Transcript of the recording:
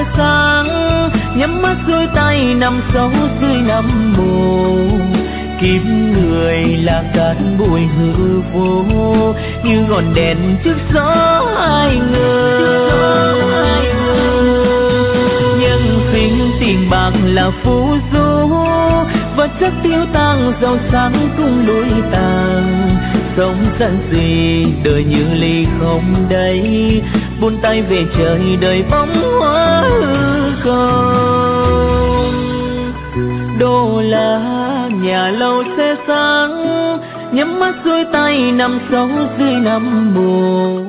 sáng, nhắm mắt xuôi tay nằm sâu dưới nằm mồ. Kiếp người là cát bụi hư vô, như ngọn đèn trước gió ai ngờ. Nhưng sinh tiền bạc là phù du, vật chất tiêu tang giàu sáng cũng lụi tàn. Sống giản dị đời như ly không đầy, buông tay về trời đời bóng hoa hư không. Đô là nhà lâu xe sáng, nhắm mắt xuôi tay nằm sâu dưới nằm mồ.